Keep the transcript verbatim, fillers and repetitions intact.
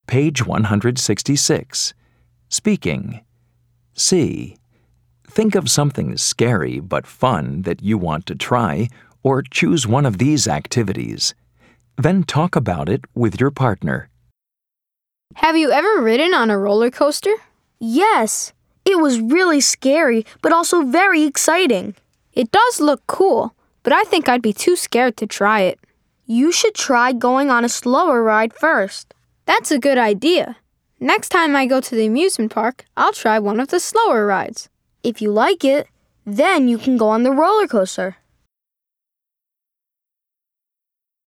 Page one hundred sixty-six. Speaking. C. Think of something scary but fun that you want to try, or choose one of these activities. Then talk about it with your partner. Have you ever ridden on a roller coaster? Yes. It was really scary, but also very exciting. It does look cool, but I think I'd be too scared to try it. You should try going on a slower ride first. That's a good idea. Next time I go to the amusement park, I'll try one of the slower rides. If you like it, then you can go on the roller coaster.